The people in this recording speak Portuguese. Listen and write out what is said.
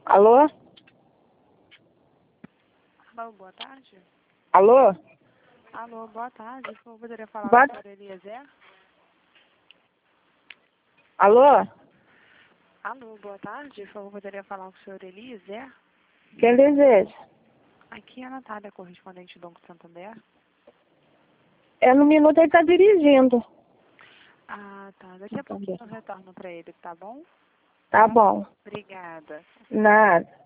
Alô? Alô, boa tarde. Alô? Alô, boa tarde. Por favor, poderia falar Boa- com o senhor Eliezer? Alô? Alô, boa tarde. Por favor, poderia falar com o senhor Eliezer? Quem deseja? Aqui é a Natália, correspondente do Banco Santander. É no minuto ele tá dirigindo. Ah, tá. Daqui a pouquinho eu retorno para ele, tá bom? Tá bom. Obrigada. Nada.